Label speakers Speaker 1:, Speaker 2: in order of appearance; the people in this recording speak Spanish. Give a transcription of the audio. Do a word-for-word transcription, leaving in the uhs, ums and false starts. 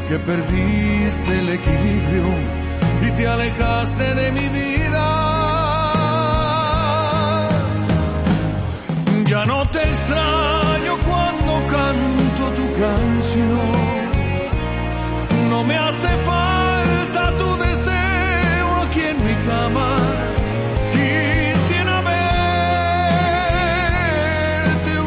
Speaker 1: que perdiste el equilibrio y te alejaste de mi vida. Ya no te extraño cuando canto tu canción, no me hace falta tu deseo aquí en mi cama. Quisiera verte